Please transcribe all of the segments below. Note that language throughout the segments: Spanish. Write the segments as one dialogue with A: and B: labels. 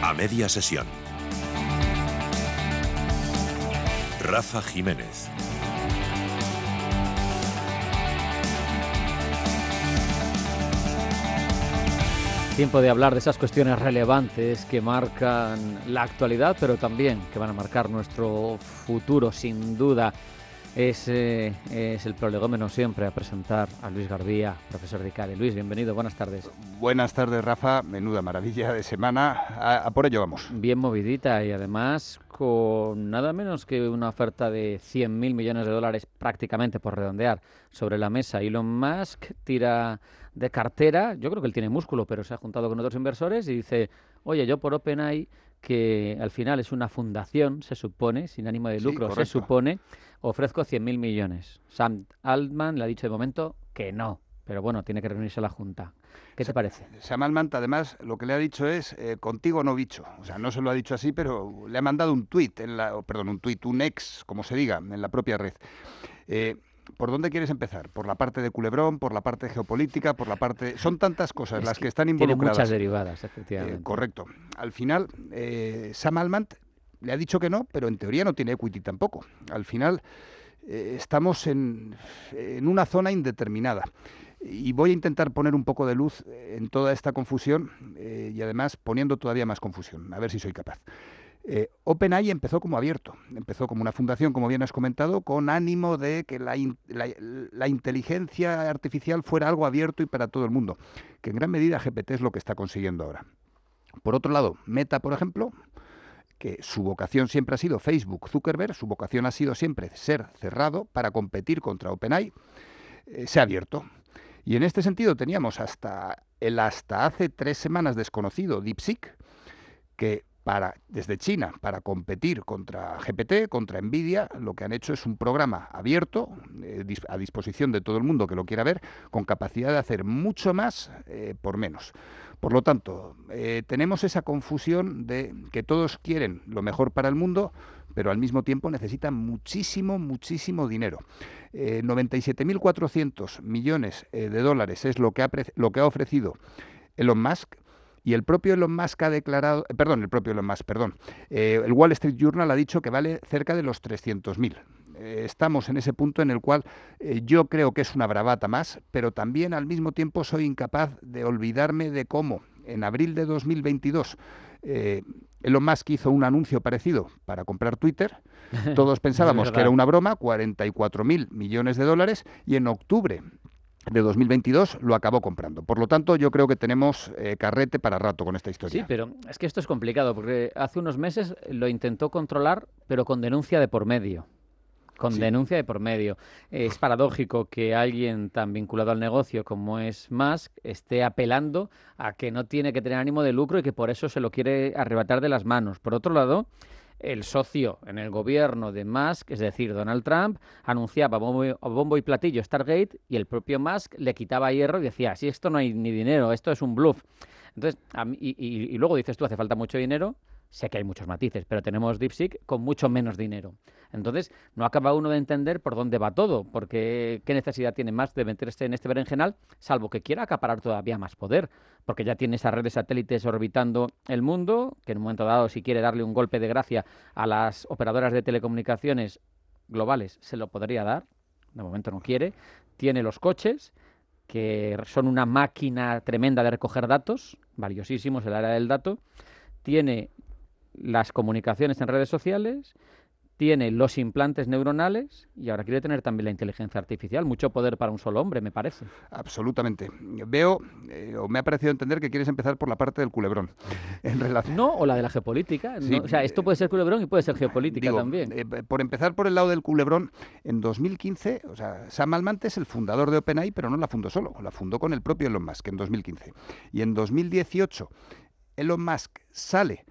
A: A media sesión. Rafa Jiménez.
B: Tiempo de hablar de esas cuestiones relevantes que marcan la actualidad, pero también que van a marcar nuestro futuro, sin duda. Es el prolegómeno siempre a presentar a Luis Garbía, profesor de ICADE. Luis, bienvenido, buenas tardes.
C: Buenas tardes, Rafa. Menuda maravilla de semana. A por ello vamos.
B: Bien movidita y además con nada menos que una oferta de 100.000 millones de dólares, prácticamente por redondear, sobre la mesa. Elon Musk tira de cartera, yo creo que él tiene músculo, pero se ha juntado con otros inversores y dice, oye, yo por OpenAI, que al final es una fundación, se supone, sin ánimo de lucro, se supone, ofrezco 100.000 millones. Sam Altman le ha dicho de momento que no, pero bueno, tiene que reunirse la Junta. ¿Qué te parece?
C: Sam Altman, además, lo que le ha dicho es, contigo no bicho. O sea, no se lo ha dicho así, pero le ha mandado un tuit, un ex, como se diga, en la propia red. ¿Por dónde quieres empezar? ¿Por la parte de Culebrón? ¿Por la parte geopolítica? ¿Por la parte...? Son tantas cosas las que están involucradas.
B: Tiene muchas derivadas, efectivamente.
C: Correcto. Al final, Sam Altman le ha dicho que no, pero en teoría no tiene equity tampoco. Al final, estamos en una zona indeterminada. Y voy a intentar poner un poco de luz en toda esta confusión y además poniendo todavía más confusión. A ver si soy capaz. OpenAI empezó como abierto, empezó como una fundación, como bien has comentado, con ánimo de que la inteligencia artificial fuera algo abierto y para todo el mundo, que en gran medida GPT es lo que está consiguiendo ahora. Por otro lado, Meta, por ejemplo, que su vocación siempre ha sido Facebook, Zuckerberg, su vocación ha sido siempre ser cerrado para competir contra OpenAI, se ha abierto. Y en este sentido teníamos hasta hace 3 semanas desconocido DeepSeek, que desde China, para competir contra GPT, contra Nvidia, lo que han hecho es un programa abierto, a disposición de todo el mundo que lo quiera ver, con capacidad de hacer mucho más por menos. Por lo tanto, tenemos esa confusión de que todos quieren lo mejor para el mundo, pero al mismo tiempo necesitan muchísimo, muchísimo dinero. 97.400 millones de dólares es lo que ha ofrecido Elon Musk. Y el propio Elon Musk ha declarado, el Wall Street Journal ha dicho que vale cerca de los 300.000. Estamos en ese punto en el cual yo creo que es una bravata más, pero también al mismo tiempo soy incapaz de olvidarme de cómo en abril de 2022 Elon Musk hizo un anuncio parecido para comprar Twitter. Todos pensábamos que era una broma, 44.000 millones de dólares, y en octubre de 2022 lo acabó comprando. Por lo tanto, yo creo que tenemos carrete para rato con esta historia.
B: Sí, pero es que esto es complicado, porque hace unos meses lo intentó controlar, pero con denuncia de por medio. Denuncia de por medio. Es paradójico que alguien tan vinculado al negocio como es Musk esté apelando a que no tiene que tener ánimo de lucro y que por eso se lo quiere arrebatar de las manos. Por otro lado, el socio en el gobierno de Musk, es decir, Donald Trump, anunciaba bombo y platillo Stargate y el propio Musk le quitaba hierro y decía, si esto no hay ni dinero, esto es un bluff. Entonces, y luego dices tú, hace falta mucho dinero. Sé que hay muchos matices, pero tenemos DeepSeek con mucho menos dinero. Entonces, no acaba uno de entender por dónde va todo, porque qué necesidad tiene más de meterse en este berenjenal, salvo que quiera acaparar todavía más poder, porque ya tiene esas redes satélites orbitando el mundo, que en un momento dado, si quiere darle un golpe de gracia a las operadoras de telecomunicaciones globales, se lo podría dar. De momento no quiere. Tiene los coches, que son una máquina tremenda de recoger datos, valiosísimos el área del dato. Tiene las comunicaciones en redes sociales, tiene los implantes neuronales y ahora quiere tener también la inteligencia artificial. Mucho poder para un solo hombre, me parece.
C: Absolutamente. Veo, o me ha parecido entender que quieres empezar por la parte del culebrón. En relación...
B: No, o la de la geopolítica.
C: Sí,
B: ¿no? O sea, esto puede ser culebrón y puede ser geopolítica también.
C: Por empezar por el lado del culebrón, en 2015, o sea, Sam Altman es el fundador de OpenAI, pero no la fundó solo, la fundó con el propio Elon Musk en 2015. Y en 2018, Elon Musk sale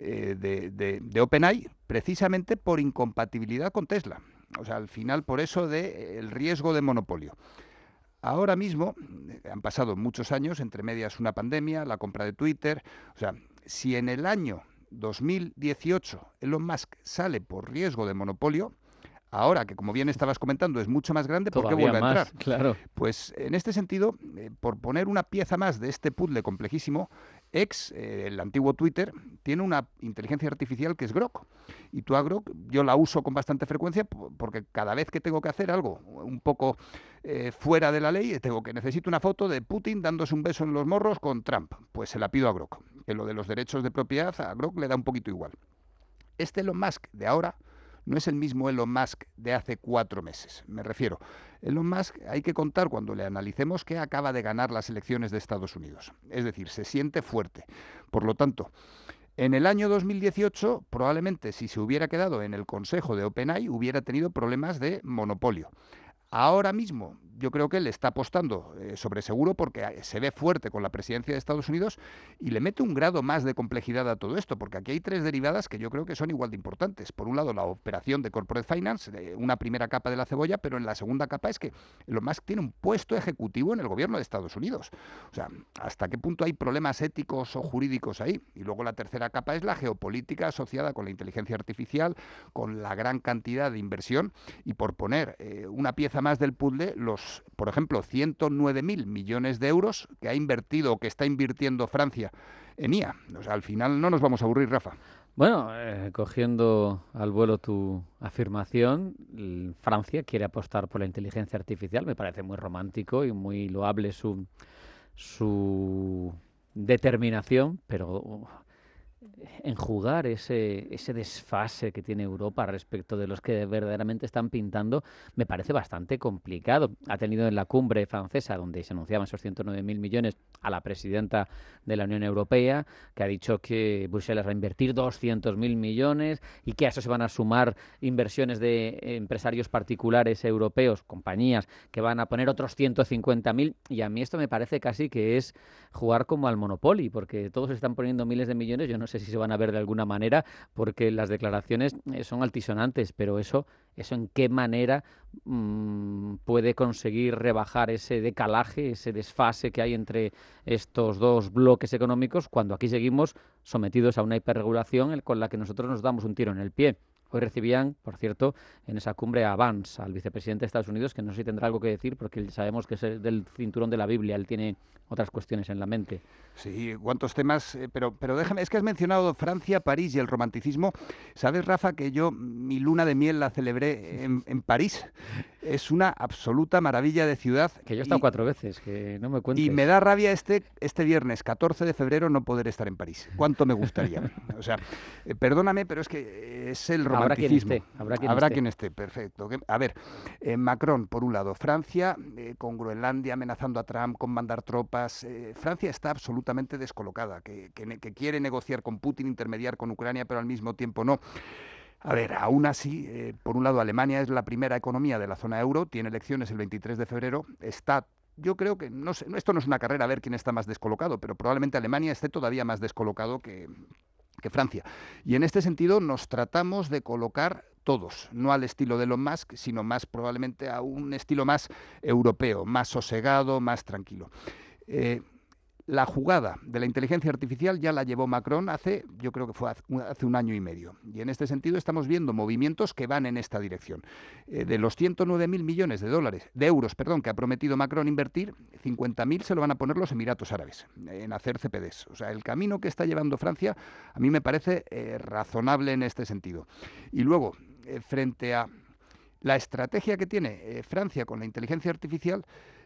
C: de OpenAI precisamente por incompatibilidad con Tesla. O sea, al final por eso el riesgo de monopolio. Ahora mismo, han pasado muchos años, entre medias una pandemia, la compra de Twitter. O sea, si en el año 2018 Elon Musk sale por riesgo de monopolio, Ahora que, como bien estabas comentando, es mucho más grande, ¿por qué
B: Todavía
C: vuelve a
B: más,
C: entrar?
B: claro.
C: Pues en este sentido, por poner una pieza más de este puzzle complejísimo, el antiguo Twitter, tiene una inteligencia artificial que es Grok. Y tú a Grok, yo la uso con bastante frecuencia porque cada vez que tengo que hacer algo un poco fuera de la ley, necesito una foto de Putin dándose un beso en los morros con Trump. Pues se la pido a Grok. Que lo de los derechos de propiedad a Grok le da un poquito igual. Este Elon Musk de ahora no es el mismo Elon Musk de hace 4 meses. Me refiero, Elon Musk hay que contar cuando le analicemos que acaba de ganar las elecciones de Estados Unidos. Es decir, se siente fuerte. Por lo tanto, en el año 2018, probablemente si se hubiera quedado en el consejo de OpenAI, hubiera tenido problemas de monopolio. Ahora mismo yo creo que él está apostando sobre seguro porque se ve fuerte con la presidencia de Estados Unidos y le mete un grado más de complejidad a todo esto, porque aquí hay 3 derivadas que yo creo que son igual de importantes. Por un lado, la operación de Corporate Finance, una primera capa de la cebolla, pero en la segunda capa es que Elon Musk tiene un puesto ejecutivo en el gobierno de Estados Unidos. O sea, ¿hasta qué punto hay problemas éticos o jurídicos ahí? Y luego la tercera capa es la geopolítica asociada con la inteligencia artificial, con la gran cantidad de inversión y por poner una pieza más del puzzle, por ejemplo, 109.000 millones de euros que ha invertido o que está invirtiendo Francia en IA. O sea, al final no nos vamos a aburrir, Rafa.
B: Bueno, cogiendo al vuelo tu afirmación, Francia quiere apostar por la inteligencia artificial. Me parece muy romántico y muy loable su determinación, pero enjugar ese desfase que tiene Europa respecto de los que verdaderamente están pintando me parece bastante complicado. Ha tenido en la cumbre francesa, donde se anunciaban esos 109.000 millones, a la presidenta de la Unión Europea, que ha dicho que Bruselas va a invertir 200.000 millones y que a eso se van a sumar inversiones de empresarios particulares europeos, compañías, que van a poner otros 150.000. Y a mí esto me parece casi que es jugar como al Monopoly, porque todos están poniendo miles de millones. Yo no sé si se van a ver de alguna manera, porque las declaraciones son altisonantes, pero eso en qué manera puede conseguir rebajar ese decalaje, ese desfase que hay entre estos dos bloques económicos, cuando aquí seguimos sometidos a una hiperregulación con la que nosotros nos damos un tiro en el pie. Hoy recibían, por cierto, en esa cumbre a Vance, al vicepresidente de Estados Unidos, que no sé si tendrá algo que decir, porque sabemos que es del cinturón de la Biblia, él tiene otras cuestiones en la mente.
C: Sí, cuántos temas, pero déjame, es que has mencionado Francia, París y el romanticismo. ¿Sabes, Rafa, que yo mi luna de miel la celebré en París? Es una absoluta maravilla de ciudad.
B: Que yo he estado 4 veces, que no me cuentes.
C: Y me da rabia este viernes, 14 de febrero, no poder estar en París. ¿Cuánto me gustaría? O sea, perdóname, pero es que es el romanticismo.
B: Habrá
C: quien esté, perfecto. A ver, Macron, por un lado, Francia, con Groenlandia amenazando a Trump con mandar tropas. Francia está absolutamente descolocada, que quiere negociar con Putin, intermediar con Ucrania, pero al mismo tiempo no. A ver, aún así, por un lado, Alemania es la primera economía de la zona euro, tiene elecciones el 23 de febrero, yo creo que, no sé, esto no es una carrera a ver quién está más descolocado, pero probablemente Alemania esté todavía más descolocado que Francia. Y en este sentido nos tratamos de colocar todos, no al estilo de Elon Musk, sino más probablemente a un estilo más europeo, más sosegado, más tranquilo. La jugada de la inteligencia artificial ya la llevó Macron yo creo que fue hace 1 año y medio. Y en este sentido estamos viendo movimientos que van en esta dirección. De los 109.000 millones de euros, que ha prometido Macron invertir, 50.000 se lo van a poner los Emiratos Árabes en hacer CPDs. O sea, el camino que está llevando Francia a mí me parece razonable en este sentido. Y luego, frente a la estrategia que tiene Francia con la inteligencia artificial,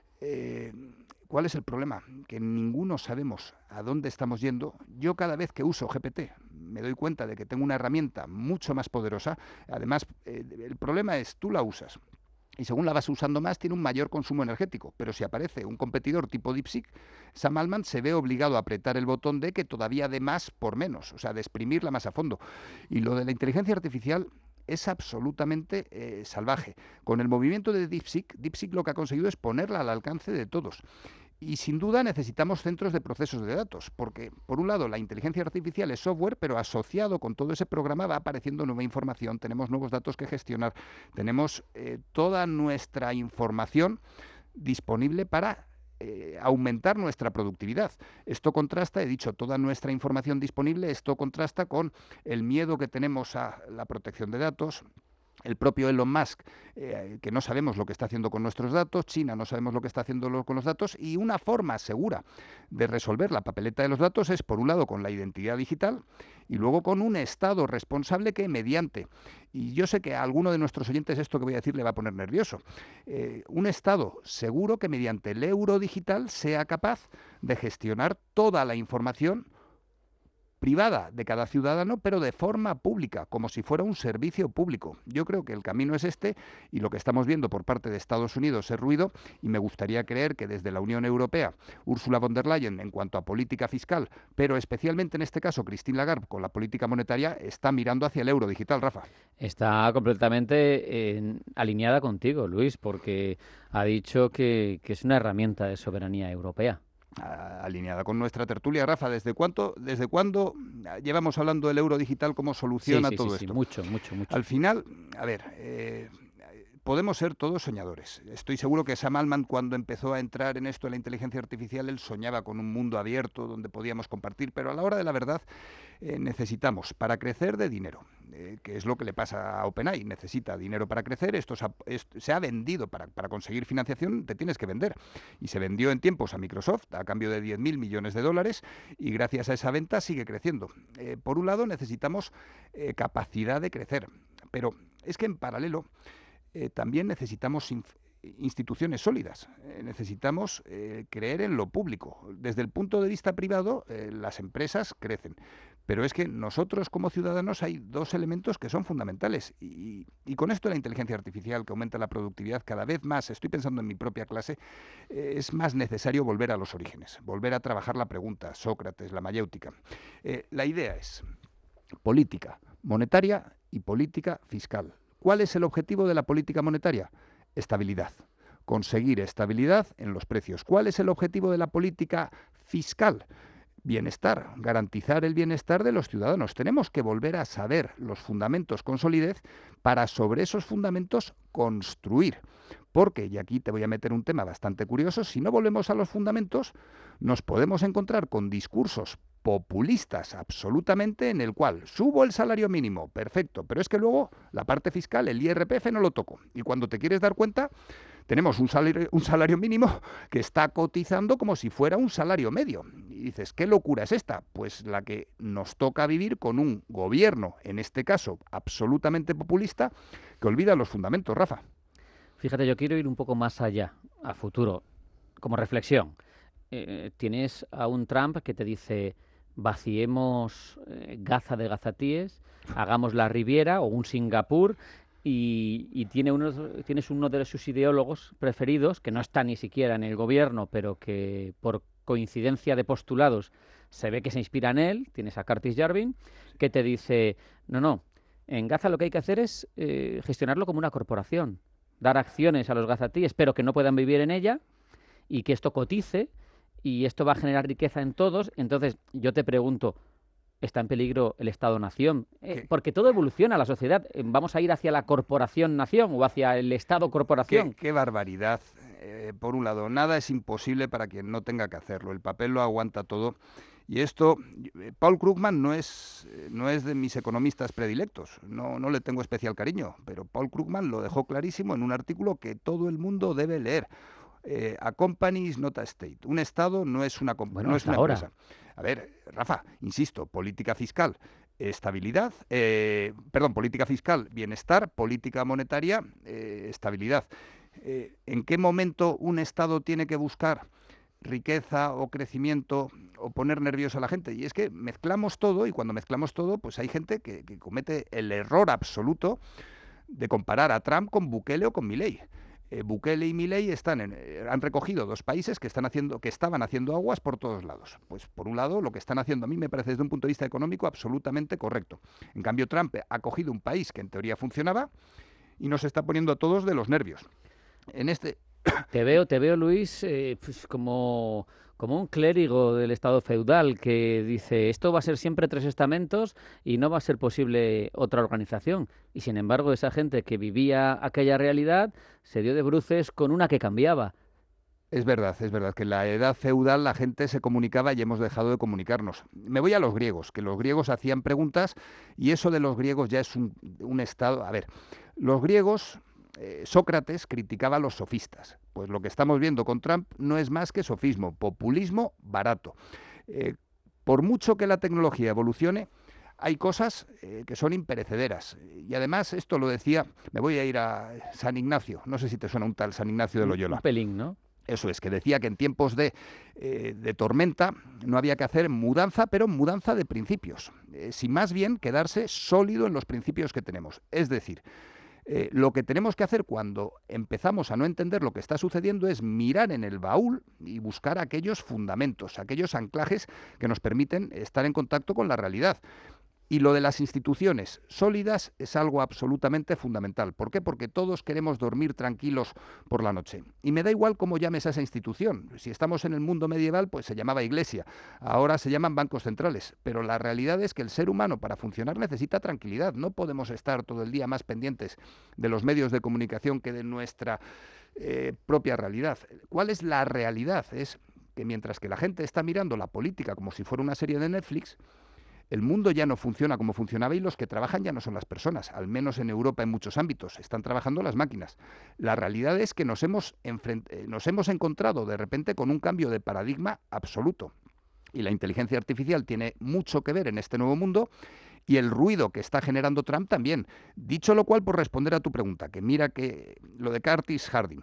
C: ¿cuál es el problema? Que ninguno sabemos a dónde estamos yendo. Yo cada vez que uso GPT me doy cuenta de que tengo una herramienta mucho más poderosa. Además, el problema es, tú la usas y según la vas usando más, tiene un mayor consumo energético. Pero si aparece un competidor tipo DeepSeek, Sam Altman se ve obligado a apretar el botón de que todavía dé más por menos, o sea, de exprimirla más a fondo. Y lo de la inteligencia artificial es absolutamente salvaje. Con el movimiento de DeepSeek lo que ha conseguido es ponerla al alcance de todos. Y sin duda necesitamos centros de procesos de datos, porque por un lado la inteligencia artificial es software, pero asociado con todo ese programa va apareciendo nueva información, tenemos nuevos datos que gestionar, tenemos toda nuestra información disponible para aumentar nuestra productividad. Esto contrasta, he dicho, toda nuestra información disponible, esto contrasta con el miedo que tenemos a la protección de datos, el propio Elon Musk, que no sabemos lo que está haciendo con nuestros datos, China no sabemos lo que está haciendo con los datos, y una forma segura de resolver la papeleta de los datos es, por un lado, con la identidad digital y luego con un Estado responsable que mediante, y yo sé que a alguno de nuestros oyentes esto que voy a decir le va a poner nervioso, un Estado seguro que mediante el euro digital sea capaz de gestionar toda la información privada de cada ciudadano, pero de forma pública, como si fuera un servicio público. Yo creo que el camino es este, y lo que estamos viendo por parte de Estados Unidos es ruido, y me gustaría creer que desde la Unión Europea, Ursula von der Leyen, en cuanto a política fiscal, pero especialmente en este caso Christine Lagarde, con la política monetaria, está mirando hacia el euro digital, Rafa.
B: Está completamente alineada contigo, Luis, porque ha dicho que es una herramienta de soberanía europea.
C: Alineada con nuestra tertulia, Rafa. ¿Desde cuándo llevamos hablando del euro digital como solución a todo esto?
B: Mucho.
C: Al final, a ver, podemos ser todos soñadores. Estoy seguro que Sam Altman, cuando empezó a entrar en esto de la inteligencia artificial, él soñaba con un mundo abierto donde podíamos compartir, pero a la hora de la verdad necesitamos, para crecer, de dinero, que es lo que le pasa a OpenAI. Necesita dinero para crecer. Esto se ha vendido para conseguir financiación, te tienes que vender. Y se vendió en tiempos a Microsoft a cambio de 10.000 millones de dólares, y gracias a esa venta sigue creciendo. Por un lado, necesitamos capacidad de crecer, pero es que en paralelo también necesitamos instituciones sólidas. Necesitamos creer en lo público. Desde el punto de vista privado, las empresas crecen. Pero es que nosotros como ciudadanos hay dos elementos que son fundamentales. Y con esto de la inteligencia artificial, que aumenta la productividad cada vez más, estoy pensando en mi propia clase, es más necesario volver a los orígenes, volver a trabajar la pregunta, Sócrates, la mayéutica. La idea es política monetaria y política fiscal. ¿Cuál es el objetivo de la política monetaria? Estabilidad. Conseguir estabilidad en los precios. ¿Cuál es el objetivo de la política fiscal? Bienestar, garantizar el bienestar de los ciudadanos. Tenemos que volver a saber los fundamentos con solidez para sobre esos fundamentos construir. Porque, y aquí te voy a meter un tema bastante curioso, si no volvemos a los fundamentos, nos podemos encontrar con discursos populistas absolutamente, en el cual subo el salario mínimo, perfecto, pero es que luego la parte fiscal, el IRPF, no lo toco. Y cuando te quieres dar cuenta, tenemos un salario mínimo que está cotizando como si fuera un salario medio. Y dices, ¿qué locura es esta? Pues la que nos toca vivir con un gobierno, en este caso absolutamente populista, que olvida los fundamentos, Rafa.
B: Fíjate, yo quiero ir un poco más allá, a futuro, como reflexión. Tienes a un Trump que te dice: vaciemos Gaza de gazatíes, hagamos la Riviera o un Singapur, y tienes uno de sus ideólogos preferidos, que no está ni siquiera en el gobierno, pero que por coincidencia de postulados se ve que se inspira en él. Tienes a Curtis Yarvin, que te dice: no, en Gaza lo que hay que hacer es gestionarlo como una corporación, dar acciones a los gazatíes, pero que no puedan vivir en ella, y que esto cotice, y esto va a generar riqueza en todos. Entonces, yo te pregunto, ¿está en peligro el Estado-Nación? Porque todo evoluciona, la sociedad. ¿Vamos a ir hacia la corporación-nación o hacia el Estado-corporación?
C: Qué barbaridad. Por un lado, nada es imposible para quien no tenga que hacerlo. El papel lo aguanta todo. Y esto, Paul Krugman no es de mis economistas predilectos, no le tengo especial cariño, pero Paul Krugman lo dejó clarísimo en un artículo que todo el mundo debe leer. A company is not a state. Un Estado no es una empresa. A ver, Rafa, insisto, política fiscal, estabilidad, política fiscal, bienestar, política monetaria, estabilidad. ¿En qué momento un Estado tiene que buscar riqueza o crecimiento o poner nerviosa a la gente? Y es que mezclamos todo, y cuando mezclamos todo, pues hay gente que comete el error absoluto de comparar a Trump con Bukele o con Milei. Bukele y Milei han recogido dos países que estaban haciendo aguas por todos lados. Pues por un lado, lo que están haciendo a mí me parece desde un punto de vista económico absolutamente correcto. En cambio, Trump ha cogido un país que en teoría funcionaba y nos está poniendo a todos de los nervios.
B: Te veo, Luis, pues como un clérigo del Estado feudal que dice: esto va a ser siempre 3 estamentos y no va a ser posible otra organización. Y sin embargo, esa gente que vivía aquella realidad se dio de bruces con una que cambiaba.
C: Es verdad que en la edad feudal la gente se comunicaba y hemos dejado de comunicarnos. Me voy a los griegos, que los griegos hacían preguntas y eso de los griegos ya es un estado... A ver, los griegos, Sócrates criticaba a los sofistas. Pues lo que estamos viendo con Trump no es más que sofismo, populismo barato. Por mucho que la tecnología evolucione, hay cosas que son imperecederas. Y además, esto lo decía, me voy a ir a San Ignacio, no sé si te suena un tal San Ignacio de Loyola.
B: Un pelín, ¿no?
C: Eso es, que decía que en tiempos de tormenta no había que hacer mudanza, pero mudanza de principios, sin más bien quedarse sólido en los principios que tenemos. Es decir, lo que tenemos que hacer cuando empezamos a no entender lo que está sucediendo es mirar en el baúl y buscar aquellos fundamentos, aquellos anclajes que nos permiten estar en contacto con la realidad. Y lo de las instituciones sólidas es algo absolutamente fundamental. ¿Por qué? Porque todos queremos dormir tranquilos por la noche. Y me da igual cómo llames a esa institución. Si estamos en el mundo medieval, pues se llamaba iglesia. Ahora se llaman bancos centrales. Pero la realidad es que el ser humano para funcionar necesita tranquilidad. No podemos estar todo el día más pendientes de los medios de comunicación que de nuestra propia realidad. ¿Cuál es la realidad? Es que mientras que la gente está mirando la política como si fuera una serie de Netflix, el mundo ya no funciona como funcionaba y los que trabajan ya no son las personas, al menos en Europa en muchos ámbitos, están trabajando las máquinas. La realidad es que nos hemos encontrado de repente con un cambio de paradigma absoluto. Y la inteligencia artificial tiene mucho que ver en este nuevo mundo y el ruido que está generando Trump también. Dicho lo cual, por responder a tu pregunta, que mira que lo de Curtis Harding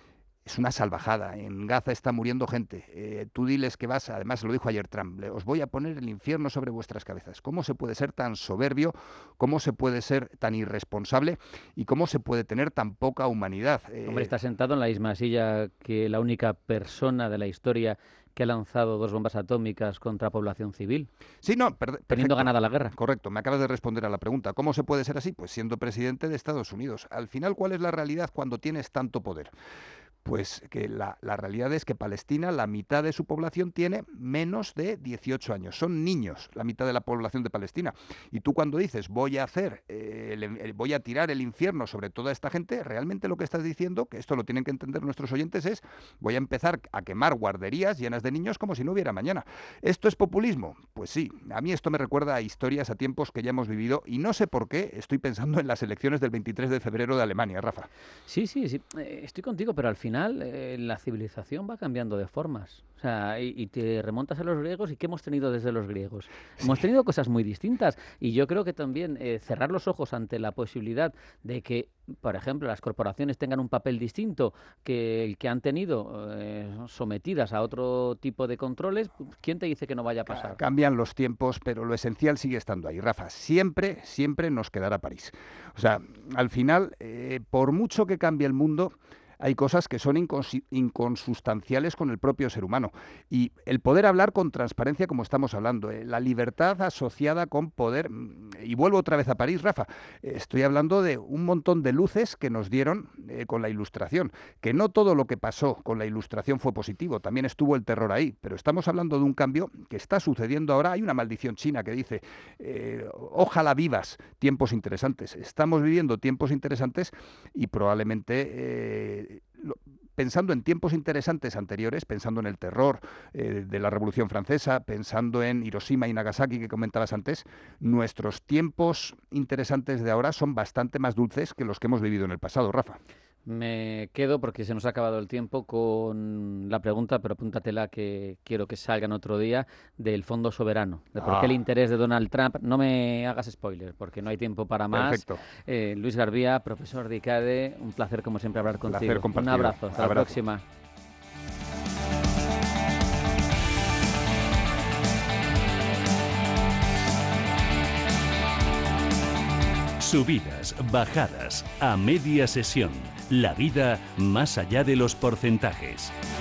C: es una salvajada. En Gaza está muriendo gente. Tú diles que vas, además lo dijo ayer Trump, os voy a poner el infierno sobre vuestras cabezas. ¿Cómo se puede ser tan soberbio? ¿Cómo se puede ser tan irresponsable? ¿Y cómo se puede tener tan poca humanidad?
B: Hombre, está sentado en la misma silla que la única persona de la historia que ha lanzado 2 bombas atómicas contra población civil.
C: Sí, no,
B: teniendo ganada la guerra.
C: Correcto, me acabas de responder a la pregunta. ¿Cómo se puede ser así? Pues siendo presidente de Estados Unidos. Al final, ¿cuál es la realidad cuando tienes tanto poder? Pues que la realidad es que Palestina, la mitad de su población tiene menos de 18 años. Son niños, la mitad de la población de Palestina. Y tú cuando dices voy a tirar el infierno sobre toda esta gente, realmente lo que estás diciendo, que esto lo tienen que entender nuestros oyentes, es voy a empezar a quemar guarderías llenas de niños como si no hubiera mañana. ¿Esto es populismo? Pues sí, a mí esto me recuerda a historias, a tiempos que ya hemos vivido y no sé por qué estoy pensando en las elecciones del 23 de febrero de Alemania, Rafa.
B: Sí, estoy contigo, pero al final la civilización va cambiando de formas. O sea, y te remontas a los griegos y ¿qué hemos tenido desde los griegos? Sí. Hemos tenido cosas muy distintas y yo creo que también cerrar los ojos ante la posibilidad de que, por ejemplo, las corporaciones tengan un papel distinto que el que han tenido sometidas a otro tipo de controles, ¿quién te dice que no vaya a pasar?
C: Cambian los tiempos, pero lo esencial sigue estando ahí. Rafa, siempre nos quedará París. O sea, al final, por mucho que cambie el mundo, hay cosas que son inconsustanciales con el propio ser humano. Y el poder hablar con transparencia, como estamos hablando, la libertad asociada con poder. Y vuelvo otra vez a París, Rafa. Estoy hablando de un montón de luces que nos dieron con la Ilustración. Que no todo lo que pasó con la Ilustración fue positivo. También estuvo el terror ahí. Pero estamos hablando de un cambio que está sucediendo ahora. Hay una maldición china que dice, ojalá vivas tiempos interesantes. Estamos viviendo tiempos interesantes y probablemente... pensando en tiempos interesantes anteriores, pensando en el terror de la Revolución Francesa, pensando en Hiroshima y Nagasaki que comentabas antes, nuestros tiempos interesantes de ahora son bastante más dulces que los que hemos vivido en el pasado, Rafa.
B: Me quedo, porque se nos ha acabado el tiempo, con la pregunta, pero apúntatela que quiero que salga en otro día, del Fondo Soberano. De por qué el interés de Donald Trump. No me hagas spoiler, porque no hay tiempo para más.
C: Perfecto.
B: Luis Garbía, profesor de ICADE, un placer como siempre hablar contigo.
C: Placer compartido.
B: Un abrazo, hasta la próxima.
A: Subidas, bajadas, a media sesión. La vida más allá de los porcentajes.